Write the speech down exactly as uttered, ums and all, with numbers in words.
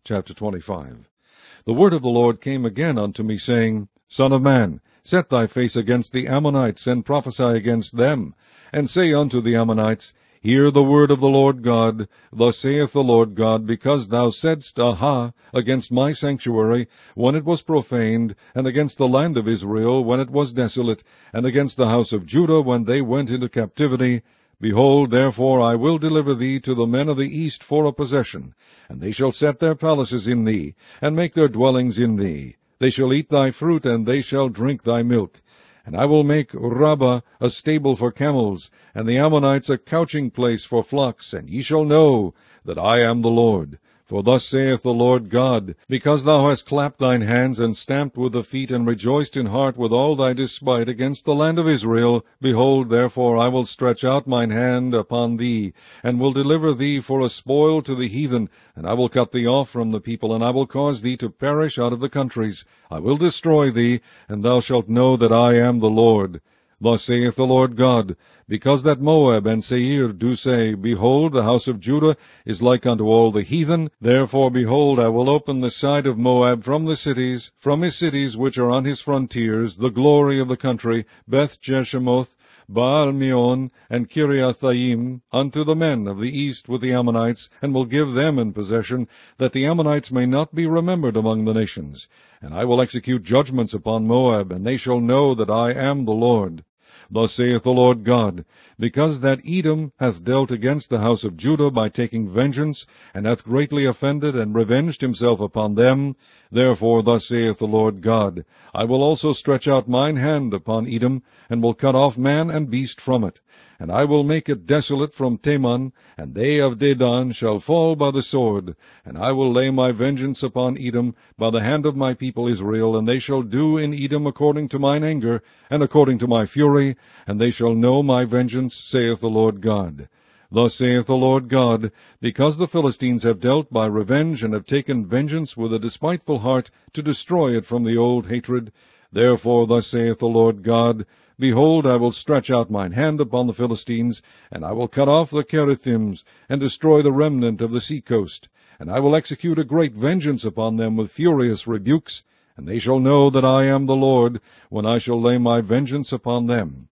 Chapter twenty-five. The word of the Lord came again unto me, saying, Son of man, set thy face against the Ammonites, and prophesy against them, and say unto the Ammonites, Hear the word of the Lord God. Thus saith the Lord God, because thou saidst, Aha, against my sanctuary, when it was profaned, and against the land of Israel, when it was desolate, and against the house of Judah, when they went into captivity, Behold, therefore I will deliver thee to the men of the east for a possession, and they shall set their palaces in thee, and make their dwellings in thee. They shall eat thy fruit, and they shall drink thy milk. And I will make Rabbah a stable for camels, and the Ammonites a couching place for flocks, and ye shall know that I am the Lord. For thus saith the Lord God, Because thou hast clapped thine hands, and stamped with the feet, and rejoiced in heart with all thy despite against the land of Israel, behold, therefore I will stretch out mine hand upon thee, and will deliver thee for a spoil to the heathen, and I will cut thee off from the people, and I will cause thee to perish out of the countries. I will destroy thee, and thou shalt know that I am the Lord. Thus saith the Lord God, Because that Moab and Seir do say, Behold, the house of Judah is like unto all the heathen, therefore, behold, I will open the side of Moab from the cities, from his cities which are on his frontiers, the glory of the country, Beth Jeshemoth, Baal-meon, and Kiriathaim, unto the men of the east with the Ammonites, and will give them in possession, that the Ammonites may not be remembered among the nations. And I will execute judgments upon Moab, and they shall know that I am the Lord. Thus saith the Lord God, Because that Edom hath dealt against the house of Judah by taking vengeance, and hath greatly offended and revenged himself upon them, therefore thus saith the Lord God, I will also stretch out mine hand upon Edom, and will cut off man and beast from it. And I will make it desolate from Teman, and they of Dedan shall fall by the sword. And I will lay my vengeance upon Edom by the hand of my people Israel, and they shall do in Edom according to mine anger, and according to my fury, and they shall know my vengeance, saith the Lord God. Thus saith the Lord God, Because the Philistines have dealt by revenge, and have taken vengeance with a despiteful heart, to destroy it from the old hatred, therefore thus saith the Lord God, Behold, I will stretch out mine hand upon the Philistines, and I will cut off the Cherethims, and destroy the remnant of the sea coast. And I will execute a great vengeance upon them with furious rebukes, and they shall know that I am the Lord, when I shall lay my vengeance upon them.